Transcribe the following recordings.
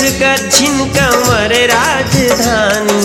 गज्जिन कमर राजधानी,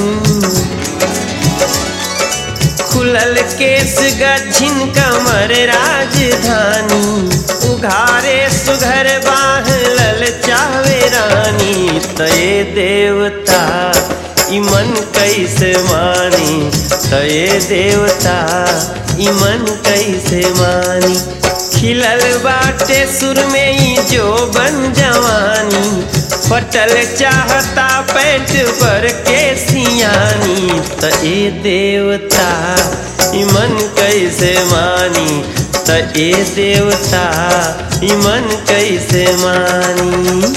खुलल केस गज्जिन कमर राजधानी, उघारे सुघर बाह ललचावे रानी। तये देवता ई मन कैसे मानी, तये देवता ई मन कैसे मानी। खिलल बाटे सुर में ही जो बन जवानी, फटल चाहता पेट पर के सियानी। त ए देवता ई मन कैसे मानी, त ए देवता ई मन कैसे मानी।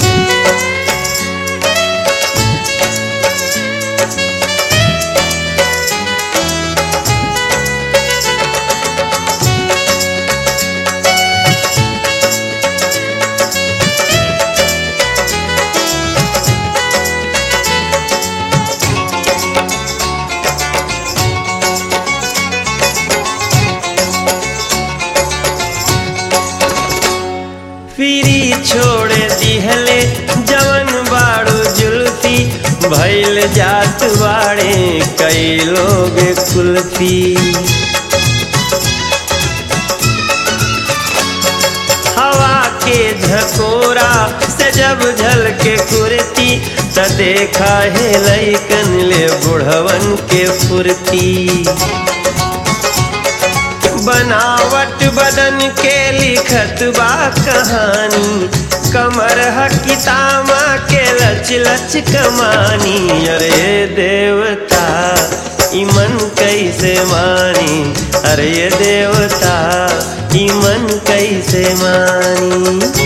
फिरी छोड़ दिहले जवन बाड़ू जुल्फी, भइल जात बाड़े कई लोग कुल्फी। हवा के झकोरा से जब झलके कुर्ती, त देखा है लइकन ले बुढ़वन के फुर्ती। बनावट बदन के लिखत बा कहानी, कमर हकितामा के लच लच कमानी। अरे देवता ई मन कैसे मानी, अरे देवता ई मन कैसे मानी।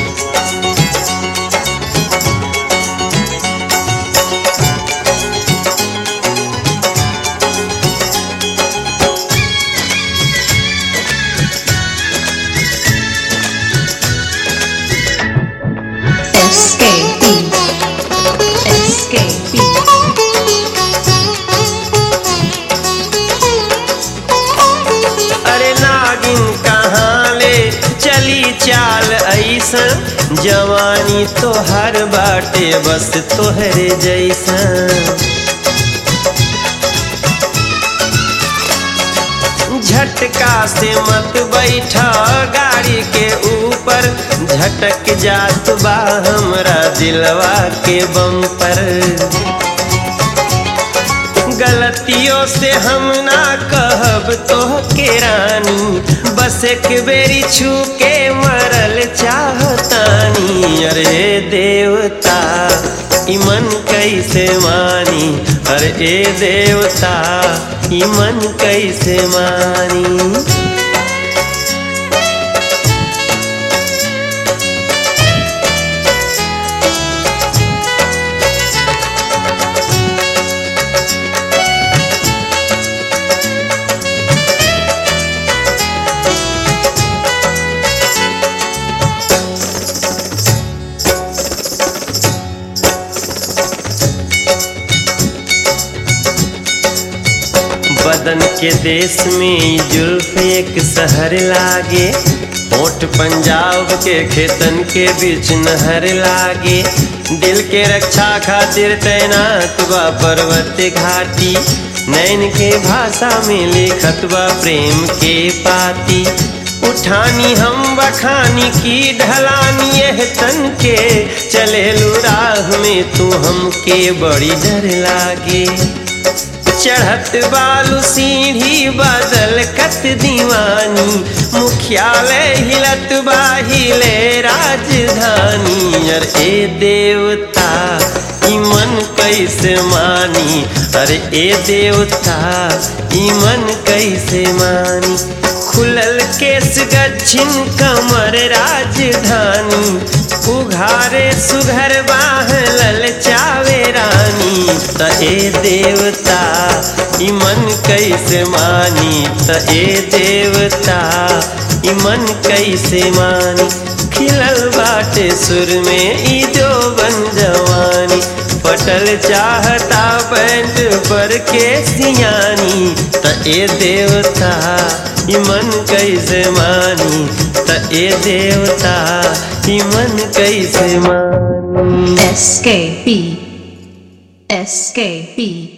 अरे नागिन कहाँ ले चली चाल ऐसन, जवानी तो हर बाटे बस तोहरे जैसन। झटका से मत बैठा गाड़ी के ऊपर, झटक जात बा हमरा दिलवा के बम्पर। गलतियों से हम ना कहब तो के रानी, बस एक बेरी छू के मरल चाहतानी। अरे देवता ई मन कैसे मानी, अरे ए देवता ई मन कैसे मानी। बदन के देश में जुल्फ एक शहर लागे, होठ पंजाब के खेतन के बीच नहर लागे। दिल के रक्षा खातिर तैनात बा पर्वत घाटी, नैन के भाषा में लिखत बा प्रेम के पाती। उठानी हम बखानी की ढलानी यह तन के, चले राह में तू हमके बड़ी डर लागे। चढ़त बालू सीढ़ी बादल कत दीवानी, मुख्यालय हिलत बाहिले राजधानी। अरे ए देवता ई मन कैसे मानी, अरे ए देवता ई मन कैसे मानी। खुलल केस गज्जिन कमर राजधानी, उघारे सुघर बाह ललचावे रानी। त ए देवता ई मन कैसे मानी, त ए देवता ई मन कैसे मानी। खिलल बाटे सुर में ई जो बन जवानी, फटल चाहता पैंट पर के सियानी। त ए देवता ई मन कैसे मानी, त ए देवता ई मन कैसे मानी। SKB.